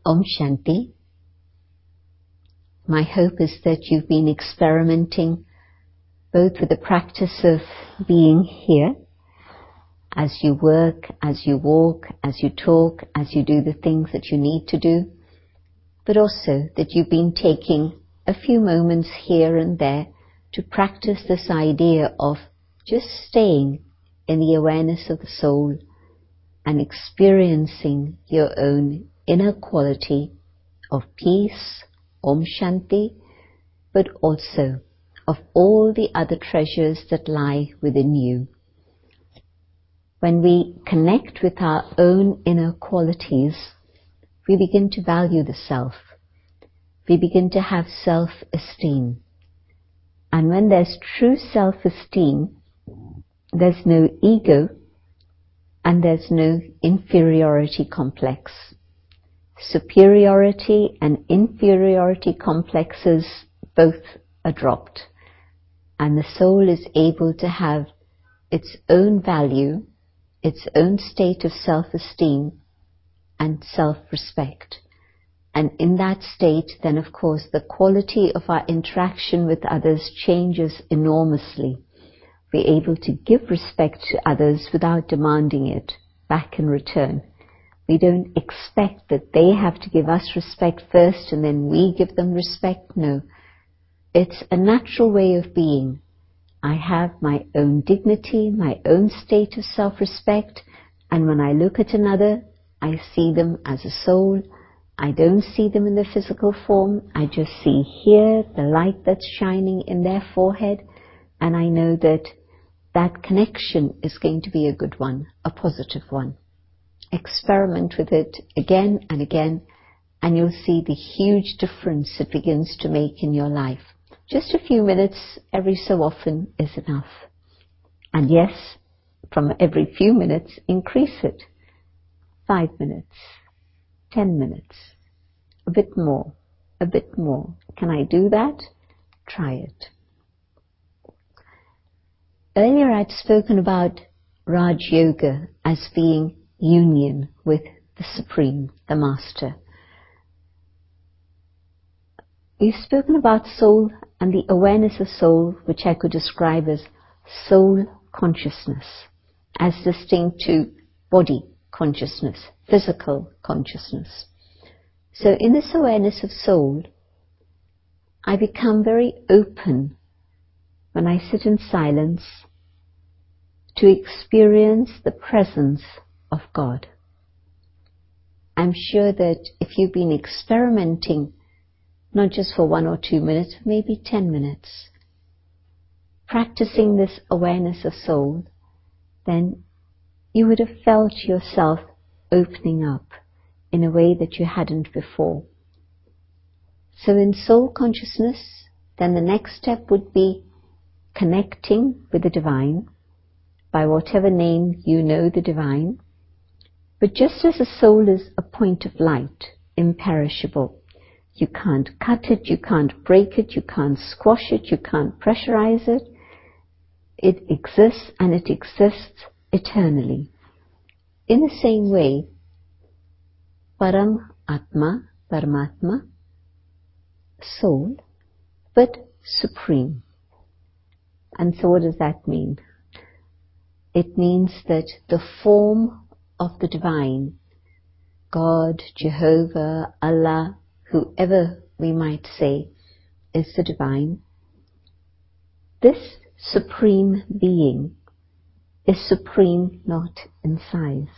Om Shanti. My hope is that you've been experimenting both with the practice of being here as you work, as you walk, as you talk, as you do the things that you need to do, but also that you've been taking a few moments here and there to practice this idea of just staying in the awareness of the soul and experiencing your own inner quality of peace, Om Shanti, but also of all the other treasures that lie within you. When we connect with our own inner qualities, we begin to value the self. We begin to have self-esteem. And when there's true self-esteem, there's no ego and there's no inferiority complex. Superiority and inferiority complexes both are dropped, and the soul is able to have its own value, its own state of self-esteem and self-respect. And in that state, then of course, the quality of our interaction with others changes enormously. We're able to give respect to others without demanding it back in return. We don't expect that they have to give us respect first and then we give them respect. No. It's a natural way of being. I have my own dignity, my own state of self-respect, and when I look at another, I see them as a soul. I don't see them in the physical form. I just see here the light that's shining in their forehead, and I know that that connection is going to be a good one, a positive one. Experiment with it again and again, and you'll see the huge difference it begins to make in your life. Just a few minutes every so often is enough. And yes, from every few minutes, increase it. 5 minutes, 10 minutes, a bit more, a bit more. Can I do that? Try it. Earlier I'd spoken about Raj Yoga as being union with the Supreme, the Master. We've spoken about soul and the awareness of soul, which I could describe as soul consciousness, as distinct to body consciousness, physical consciousness. So in this awareness of soul, I become very open when I sit in silence to experience the presence of God. I'm sure that if you've been experimenting, not just for 1 or 2 minutes, maybe 10 minutes, practicing this awareness of soul, then you would have felt yourself opening up in a way that you hadn't before. So in soul consciousness, then the next step would be connecting with the divine, by whatever name you know the divine. But just as a soul is a point of light, imperishable, you can't cut it, you can't break it, you can't squash it, you can't pressurize it. It exists and it exists eternally. In the same way, Param Atma, Paramatma, soul, but supreme. And so what does that mean? It means that the form of the divine, God, Jehovah, Allah, whoever we might say is the divine, this supreme being is supreme not in size.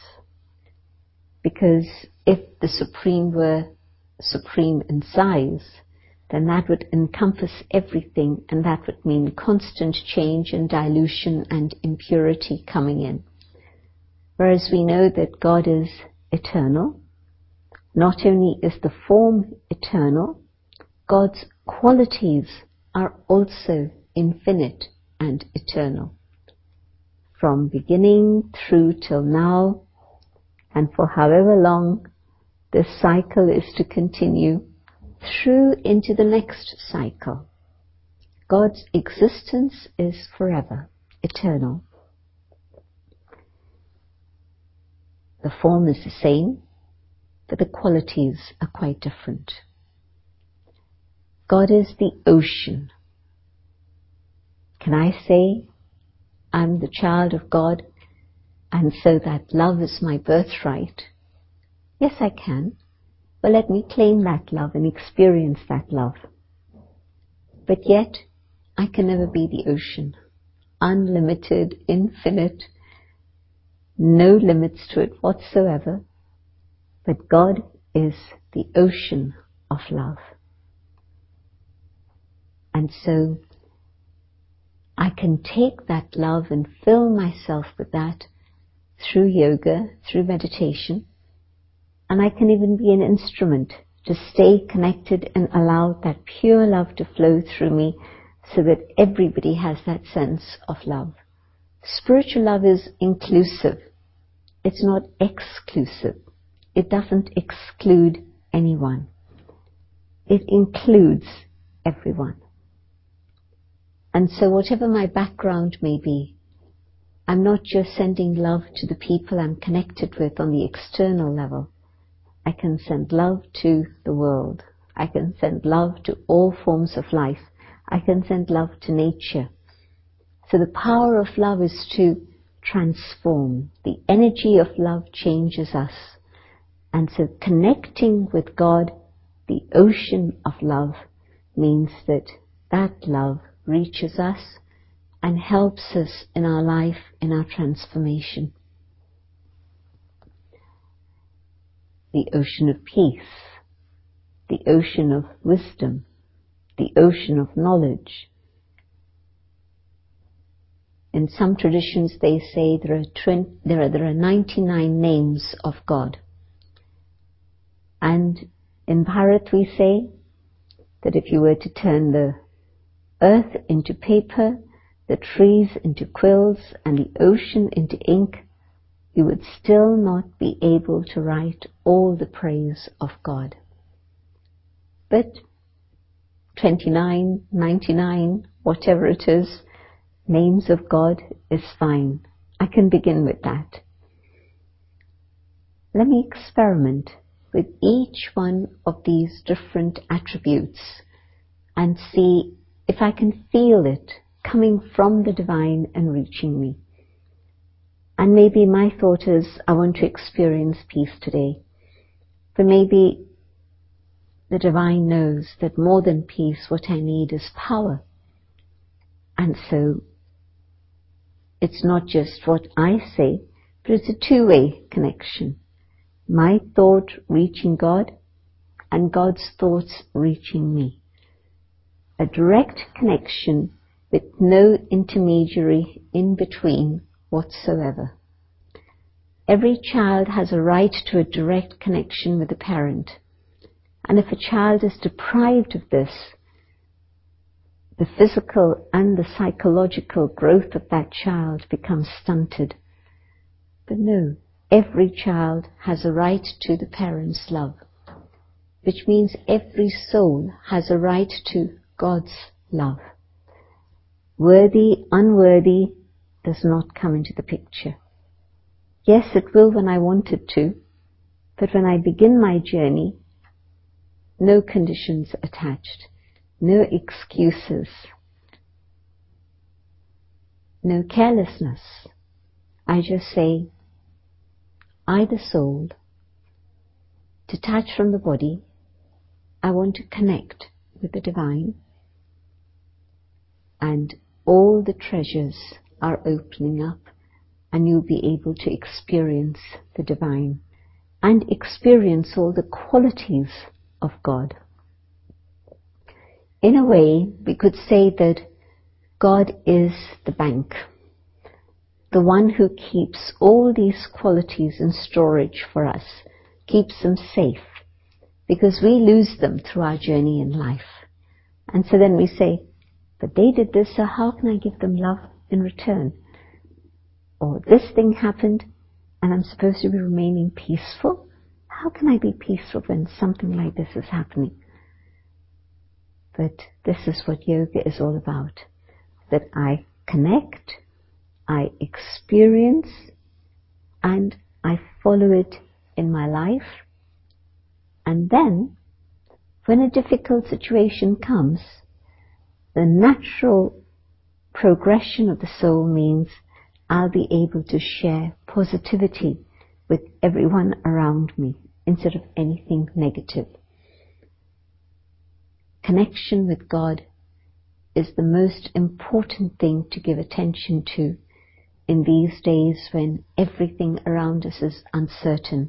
Because if the supreme were supreme in size, then that would encompass everything, and that would mean constant change and dilution and impurity coming in. Whereas we know that God is eternal. Not only is the form eternal, God's qualities are also infinite and eternal. From beginning through till now, and for however long this cycle is to continue, through into the next cycle. God's existence is forever, eternal. The form is the same, but the qualities are quite different. God is the ocean. Can I say I'm the child of God and so that love is my birthright? Yes, I can. Well, let me claim that love and experience that love. But yet, I can never be the ocean. Unlimited, infinite, no limits to it whatsoever. But God is the ocean of love. And so, I can take that love and fill myself with that through yoga, through meditation, and I can even be an instrument to stay connected and allow that pure love to flow through me so that everybody has that sense of love. Spiritual love is inclusive. It's not exclusive. It doesn't exclude anyone. It includes everyone. And so whatever my background may be, I'm not just sending love to the people I'm connected with on the external level. I can send love to the world. I can send love to all forms of life. I can send love to nature. So the power of love is to transform. The energy of love changes us. And so connecting with God, the ocean of love, means that that love reaches us and helps us in our life, in our transformation. The ocean of peace, the ocean of wisdom, the ocean of knowledge. In some traditions they say there are 99 names of God. And in Bharat we say that if you were to turn the earth into paper, the trees into quills, and the ocean into ink, you would still not be able to write all the praise of God. But 29, 99, whatever it is, names of God is fine. I can begin with that. Let me experiment with each one of these different attributes and see if I can feel it coming from the divine and reaching me. And maybe my thought is, I want to experience peace today. But maybe the divine knows that more than peace, what I need is power. And so it's not just what I say, but it's a two-way connection. My thought reaching God and God's thoughts reaching me. A direct connection with no intermediary in between whatsoever. Every child has a right to a direct connection with a parent. And if a child is deprived of this, the physical and the psychological growth of that child becomes stunted. But no, every child has a right to the parent's love, which means every soul has a right to God's love. Worthy, unworthy does not come into the picture. Yes, it will when I want it to, but when I begin my journey, no conditions attached, no excuses, no carelessness. I just say, I, the soul, detached from the body, I want to connect with the divine, and all the treasures are opening up, and you'll be able to experience the divine and experience all the qualities of God. In a way, we could say that God is the bank, the one who keeps all these qualities in storage for us, keeps them safe, because we lose them through our journey in life. And so then we say, but they did this, so how can I give them love in return? Or this thing happened, and I'm supposed to be remaining peaceful? How can I be peaceful when something like this is happening? But this is what yoga is all about. That I connect, I experience, and I follow it in my life, And then, when a difficult situation comes, the natural progression of the soul means I'll be able to share positivity with everyone around me instead of anything negative. Connection with God is the most important thing to give attention to in these days when everything around us is uncertain.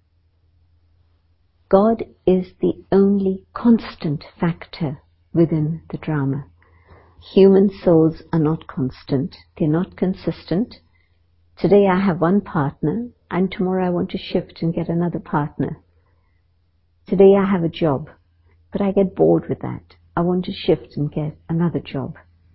God is the only constant factor within the drama. Human souls are not constant. They're not consistent. Today I have one partner, and tomorrow I want to shift and get another partner. Today I have a job, but I get bored with that. I want to shift and get another job.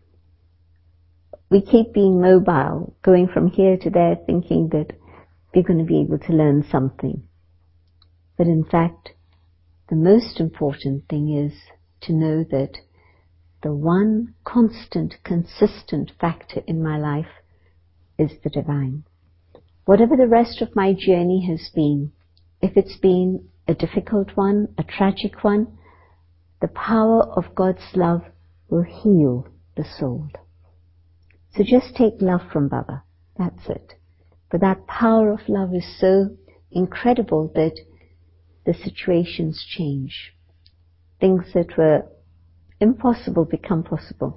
We keep being mobile, going from here to there, thinking that we're going to be able to learn something. But in fact, the most important thing is to know that the one constant, consistent factor in my life is the divine. Whatever the rest of my journey has been, if it's been a difficult one, a tragic one, the power of God's love will heal the soul. So just take love from Baba. That's it. But that power of love is so incredible that the situations change. Things that were impossible become possible.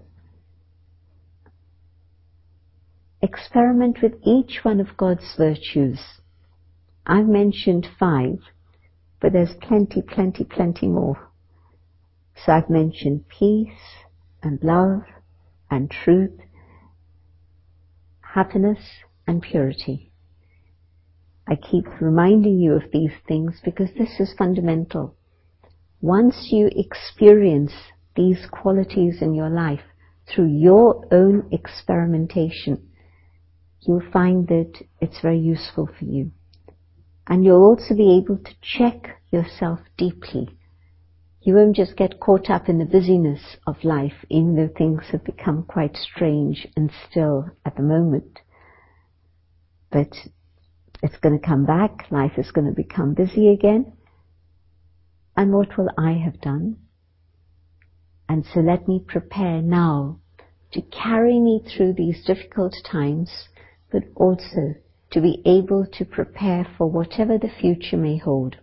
Experiment with each one of God's virtues. I've mentioned 5, but there's plenty more. So I've mentioned peace and love and truth, happiness and purity. I keep reminding you of these things because this is fundamental. Once you experience these qualities in your life through your own experimentation, you'll find that it's very useful for you. And you'll also be able to check yourself deeply. You won't just get caught up in the busyness of life, even though things have become quite strange and still at the moment. But it's going to come back. Life is going to become busy again. And what will I have done? And so let me prepare now to carry me through these difficult times, but also to be able to prepare for whatever the future may hold.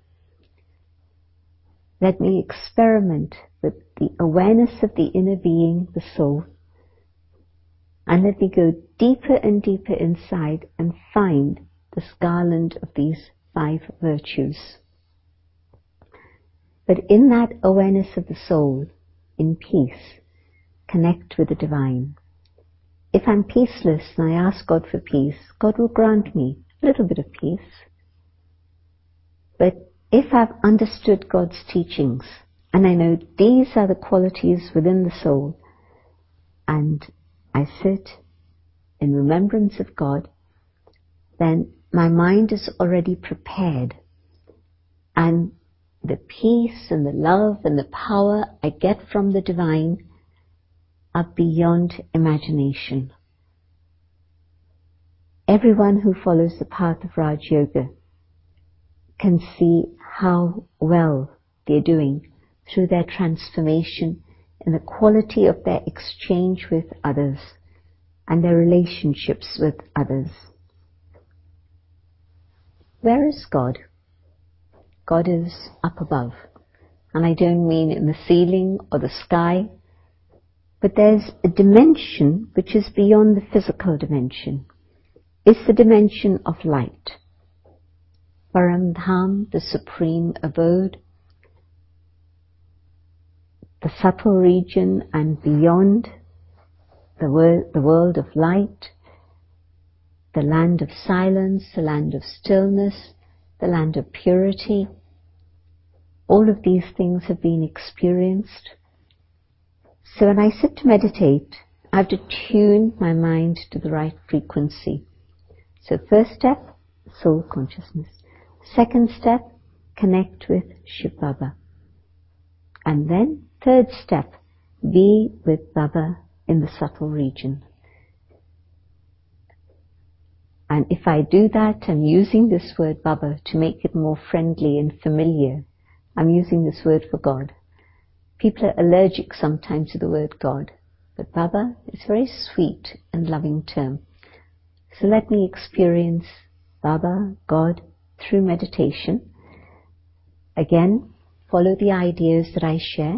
Let me experiment with the awareness of the inner being, the soul, and let me go deeper and deeper inside and find this garland of these 5 virtues. But in that awareness of the soul, in peace, connect with the divine. If I'm peaceless and I ask God for peace, God will grant me a little bit of peace. But if I've understood God's teachings, and I know these are the qualities within the soul, and I sit in remembrance of God, then my mind is already prepared. And the peace and the love and the power I get from the divine are beyond imagination. Everyone who follows the path of Raj Yoga can see how well they're doing through their transformation and the quality of their exchange with others and their relationships with others. Where is God? God is up above. And I don't mean in the ceiling or the sky, but there's a dimension which is beyond the physical dimension. It's the dimension of light. Paramdham, the supreme abode, the subtle region and beyond, the world of light, the land of silence, the land of stillness, the land of purity. All of these things have been experienced. So when I sit to meditate, I have to tune my mind to the right frequency. So first step, soul consciousness. Second step, connect with Shiv Baba. And then third step, be with Baba in the subtle region. And if I do that, I'm using this word Baba to make it more friendly and familiar I'm using this word for God. People are allergic sometimes to the word God, but Baba is a very sweet and loving term. So let me experience Baba, God, through meditation. Again, follow the ideas that I share.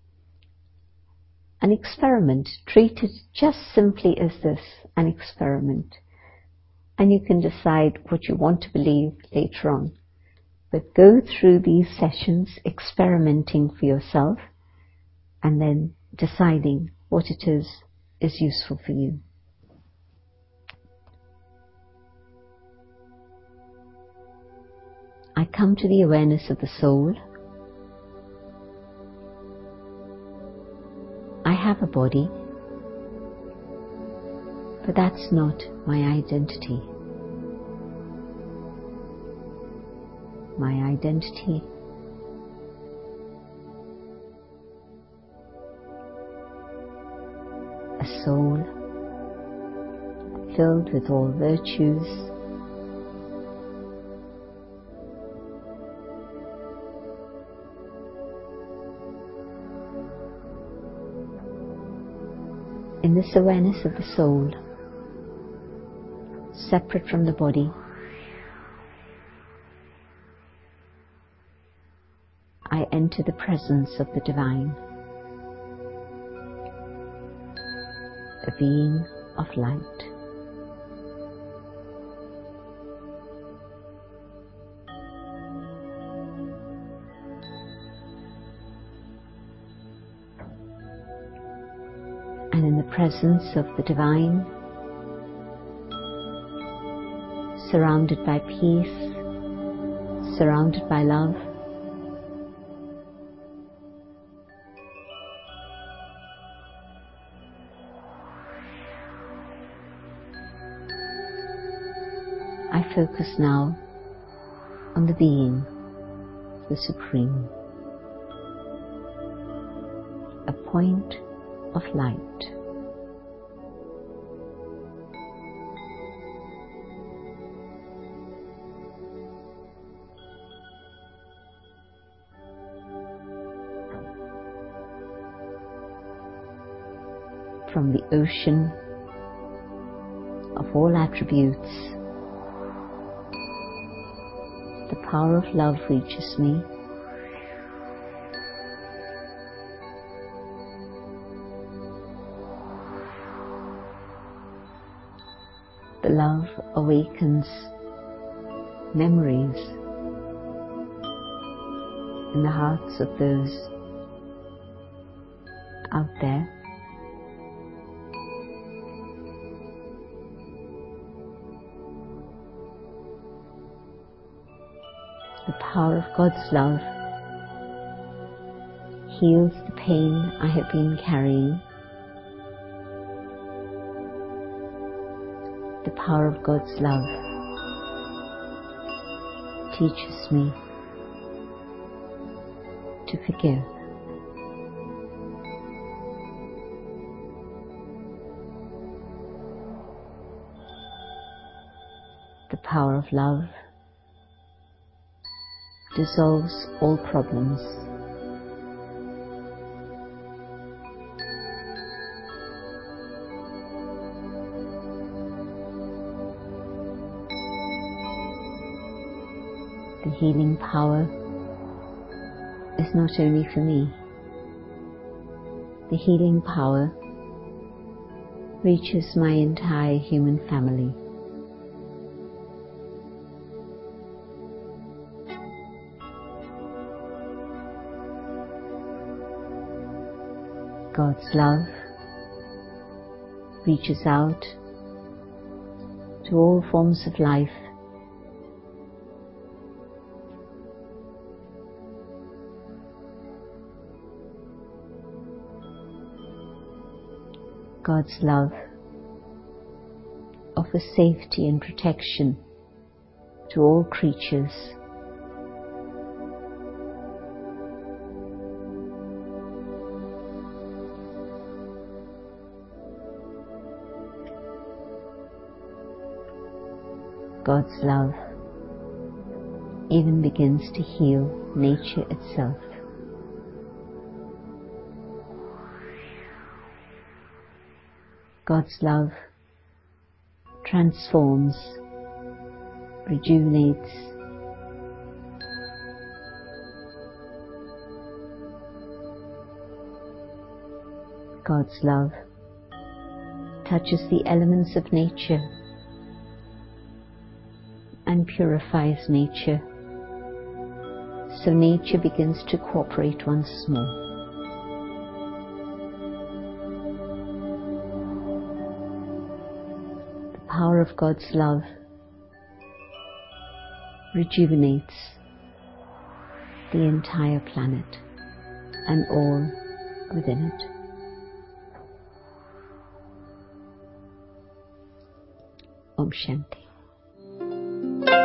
An experiment. Treat it just simply as this, an experiment. And you can decide what you want to believe later on. But go through these sessions experimenting for yourself and then deciding what it is useful for you. I come to the awareness of the soul. I have a body, but that's not my identity. My identity a soul filled with all virtues, in this awareness of the soul, separate from the body, I enter the presence of the Divine, a being of light. And in the presence of the Divine, surrounded by peace, surrounded by love, I focus now on the being, the Supreme, a point of light. From the ocean of all attributes, the power of love reaches me. The love awakens memories in the hearts of those out there. The power of God's love heals the pain I have been carrying. The power of God's love teaches me to forgive. The power of love dissolves all problems. The healing power is not only for me. The healing power reaches my entire human family. God's love reaches out to all forms of life. God's love offers safety and protection to all creatures. God's love even begins to heal nature itself. God's love transforms, rejuvenates, God's love touches the elements of nature and purifies nature, so nature begins to cooperate once more. The power of God's love rejuvenates the entire planet and all within it. Om Shanti.